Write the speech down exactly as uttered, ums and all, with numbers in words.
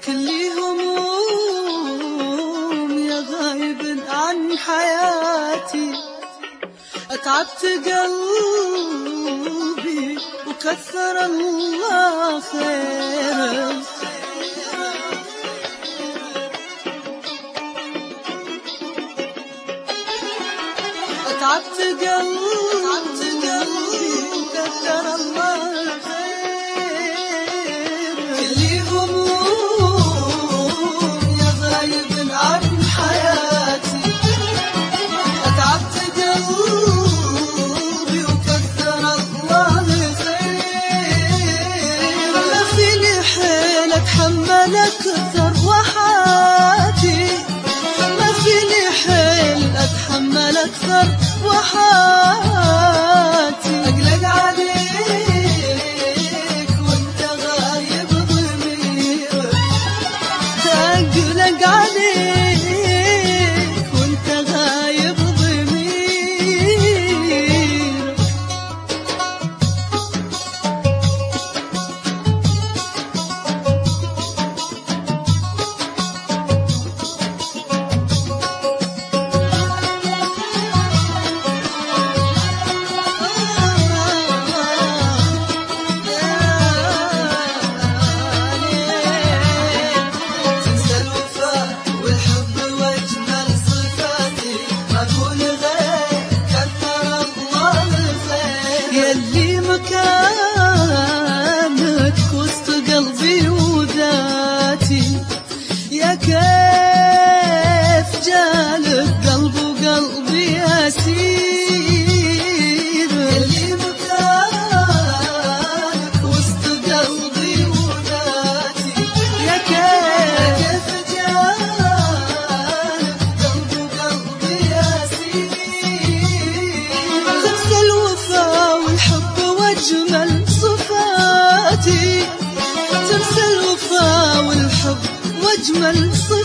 كل هموم يا غايب عن حياتي، أتعبت قلبي وكثر الله خيره. أتعبت قلبي وكثر الله خيره. كل هموم يا غايب عن حياتي، أتعبت قلبي وكثر الله خيره. ما فيني حيل أتحمل أكثر وحاتي، ما فيني حيل أتحمل أكثر وحاتي. أقلق عليك وانت غايب ضميرك، أقلق عليك وانت غايب ضميرك. يلي مكانك وسط قلبي وذاتي، يا كيف جالك قلب وقلبي أسير. يلي مكانك وسط قلبي وذاتي، يا كيف جالك قلب وقلبي أسير. تنسى الوفا والحب واجمل صفاتي، تنسى الوفا والحب واجمل صفاتي.